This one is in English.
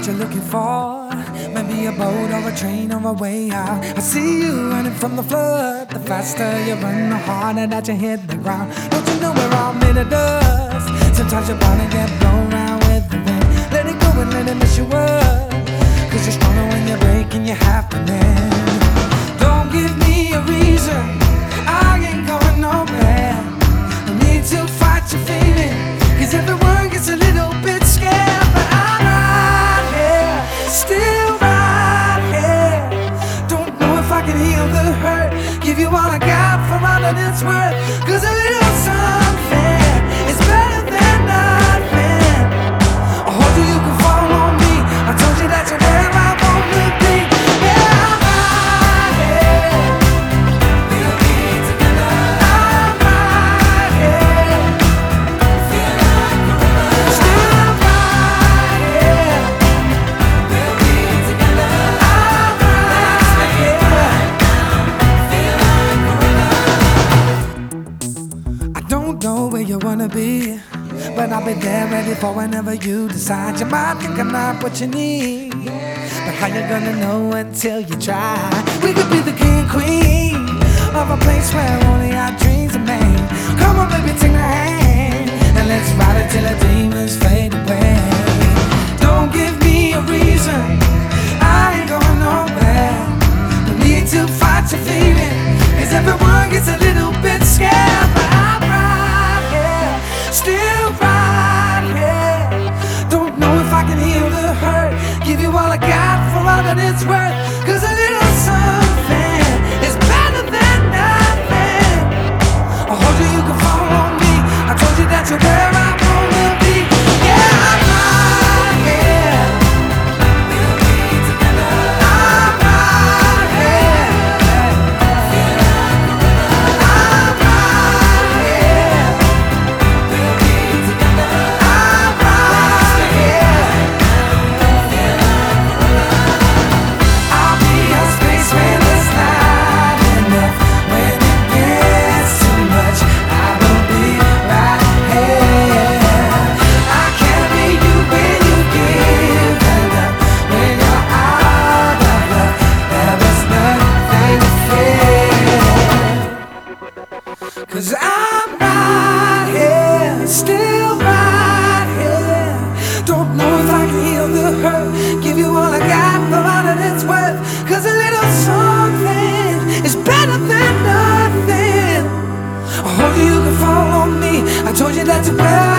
what you're looking for. Maybe a boat or a train on a way out. I see you running from the flood. The faster you run, the harder that you hit the ground. Don't you know we're all made of dust? Sometimes your body get blown around with the wind. Let it go and let it mess you up, 'cause you're stronger when you're breaking your happening. Don't give me a reason, I ain't going nowhere. No need to fight your feeling, 'cause everyone gets a little bit scared. But I'm right here, still right here. Don't know if I can heal the hurt, give you all I got for all that it's worth. 'Cause a little something is better than nothing. I hold you, you can fall on me. I told you that you're where I wanna be. Yeah, I'm right here. We'll be together. I'm right here. Feel like forever. Still right here. We'll be together. I'm right here. Feel like forever. I don't know where you wanna be, but I'll be there ready for whenever you decide. You might think I'm not what you need, but how you gonna know until you try? We could be the king and queen of a place where only our dreams are made. Come on baby, take my hand, and let's ride it till the demons fade away. Don't give me a reason, I ain't going nowhere. No need to fight your feeling, 'cause everyone gets a little bit scared. But I'm right here, still right here. Don't know if I can heal the hurt, give you all I got for all that it's worth. 'Cause a little something is better than nothing. I hold you, you can fall on me. I told you that you're where I wanna be. Yeah, I'm right here. We'll be together. I'm right here. Feel like forever. I'm right here. We'll be together. I'm right here. Feel like forever. I'll be your space when it's not enough. When it gets too much, I will be right here. I can be you when you give it up. When you're out of luck, there is nothing to fear. 'Cause I'm right here, still right here. Don't know if I can heal the hurt, give you all I got for all that it's worth. 'Cause a little something is better than nothing. I hope you can fall on me. I told you that to